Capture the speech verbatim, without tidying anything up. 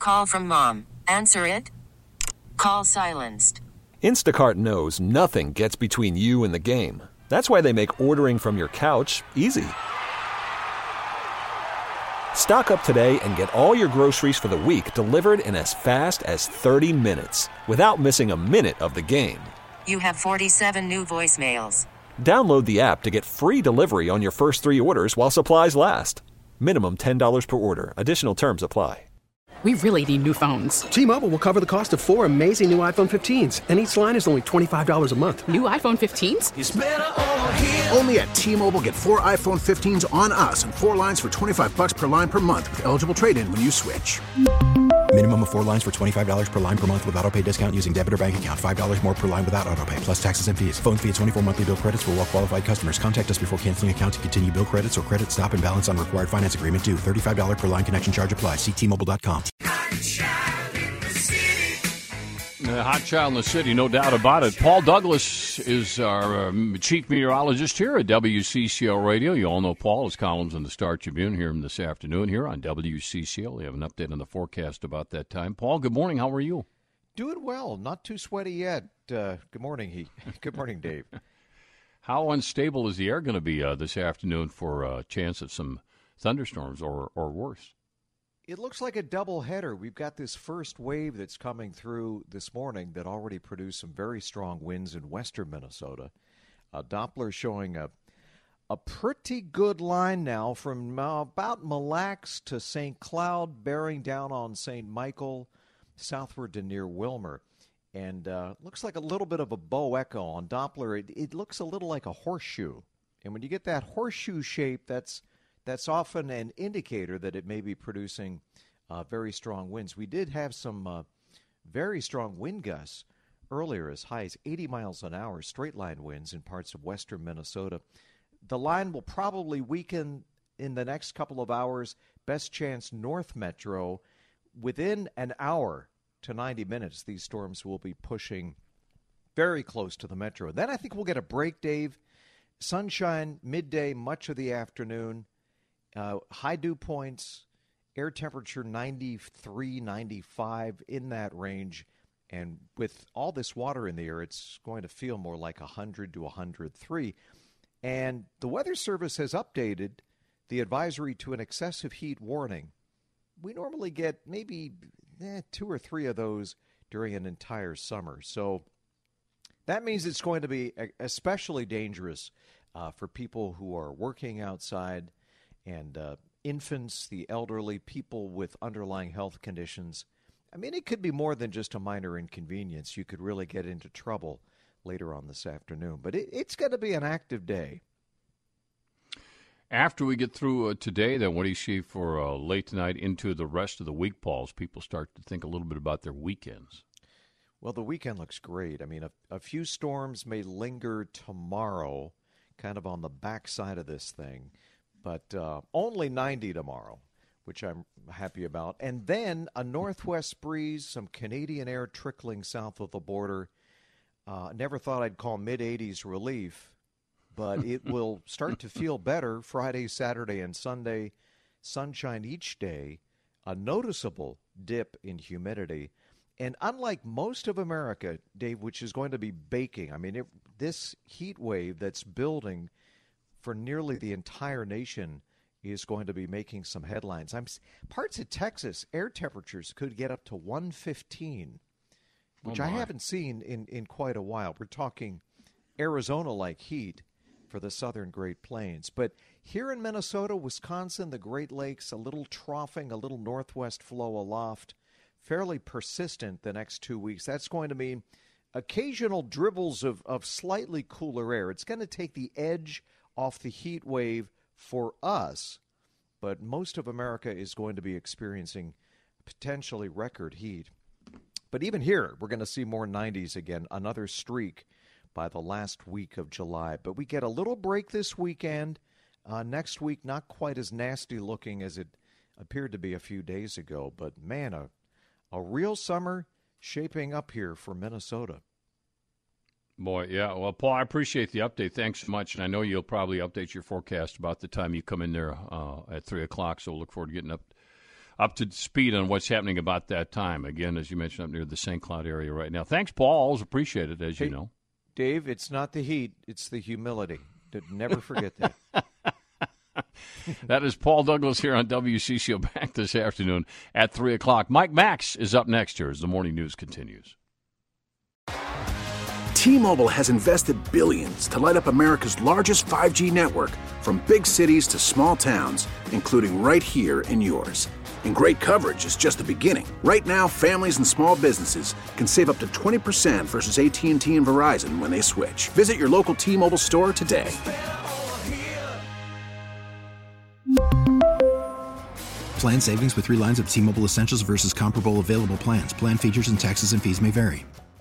call from mom. Answer it. Call silenced. Instacart knows nothing gets between you and the game. That's why they make ordering from your couch easy. Stock up today and get all your groceries for the week delivered in as fast as thirty minutes without missing a minute of the game. You have forty-seven new voicemails. Download the app to get free delivery on your first three orders while supplies last. Minimum ten dollars per order. Additional terms apply. We really need new phones. T-Mobile will cover the cost of four amazing new iPhone fifteens, and each line is only twenty-five dollars a month. New iPhone fifteens? It's better over here. Only at T-Mobile, get four iPhone fifteens on us and four lines for twenty-five bucks per line per month with eligible trade-in when you switch. Minimum of four lines for twenty-five dollars per line per month with autopay discount using debit or bank account. five dollars more per line without autopay, plus taxes and fees. Phone fee at twenty-four monthly bill credits for well-qualified customers. Contact us before canceling account to continue bill credits or credit stop and balance on required finance agreement due. thirty-five dollars per line connection charge applies. See T Mobile dot com. The hot child in the city, no doubt about it. Paul Douglas is our um, chief meteorologist here at W C C L Radio. You all know Paul. His columns in the Star Tribune here this afternoon here on W C C L. We have an update on the forecast about that time. Paul, good morning. How are you? Doing well. Not too sweaty yet. Uh, good morning, Heath. Good morning, Dave. How unstable is the air going to be uh, this afternoon for a uh, chance of some thunderstorms or, or worse? It looks like a doubleheader. We've got this first wave that's coming through this morning that already produced some very strong winds in western Minnesota. Uh, Doppler showing a a pretty good line now from uh, about Mille Lacs to Saint Cloud, bearing down on Saint Michael, southward to near Wilmer. And uh, looks like a little bit of a bow echo on Doppler. It, it looks a little like a horseshoe. And when you get that horseshoe shape, that's That's often an indicator that it may be producing uh, very strong winds. We did have some uh, very strong wind gusts earlier, as high as eighty miles an hour, straight-line winds in parts of western Minnesota. The line will probably weaken in the next couple of hours. Best chance north metro. Within an hour to ninety minutes, these storms will be pushing very close to the metro. Then I think we'll get a break, Dave. Sunshine midday, much of the afternoon. Uh, high dew points, air temperature ninety-three, ninety-five, in that range. And with all this water in the air, it's going to feel more like one hundred to one hundred three. And the Weather Service has updated the advisory to an excessive heat warning. We normally get maybe eh, two or three of those during an entire summer. So that means it's going to be especially dangerous uh, for people who are working outside, and uh, infants, the elderly, people with underlying health conditions. I mean, it could be more than just a minor inconvenience. You could really get into trouble later on this afternoon. But it, it's going to be an active day. After we get through uh, today, then what do you see for uh, late tonight into the rest of the week, Paul, as people start to think a little bit about their weekends? Well, the weekend looks great. I mean, a, a few storms may linger tomorrow, kind of on the backside of this thing. But uh, only ninety tomorrow, which I'm happy about. And then a northwest breeze, some Canadian air trickling south of the border. Uh, never thought I'd call mid-eighties relief, but it will start to feel better Friday, Saturday, and Sunday. Sunshine each day, a noticeable dip in humidity. And unlike most of America, Dave, which is going to be baking, I mean, it, this heat wave that's building for nearly the entire nation is going to be making some headlines. I'm parts of Texas, air temperatures could get up to one fifteen, which oh I haven't seen in, in quite a while. We're talking Arizona-like heat for the southern Great Plains. But here in Minnesota, Wisconsin, the Great Lakes, a little troughing, a little northwest flow aloft, fairly persistent the next two weeks. That's going to mean occasional dribbles of, of slightly cooler air. It's going to take the edge off the heat wave for us, but most of America is going to be experiencing potentially record heat. But even here, we're going to see more nineties again, another streak by the last week of July. But we get a little break this weekend. Uh, next week, not quite as nasty looking as it appeared to be a few days ago, but man, a, a real summer shaping up here for Minnesota. Boy, yeah. Well, Paul, I appreciate the update. Thanks so much. And I know you'll probably update your forecast about the time you come in there uh, at three o'clock, so we'll look forward to getting up up to speed on what's happening about that time. Again, as you mentioned, up near the Saint Cloud area right now. Thanks, Paul. Always appreciate it, as hey, you know. Dave, it's not the heat, it's the humility. Never forget that. That is Paul Douglas here on W C C O, back this afternoon at three o'clock. Mike Max is up next here as the morning news continues. T-Mobile has invested billions to light up America's largest five G network, from big cities to small towns, including right here in yours. And great coverage is just the beginning. Right now, families and small businesses can save up to twenty percent versus A T and T and Verizon when they switch. Visit your local T-Mobile store today. Plan savings with three lines of T-Mobile Essentials versus comparable available plans. Plan features and taxes and fees may vary.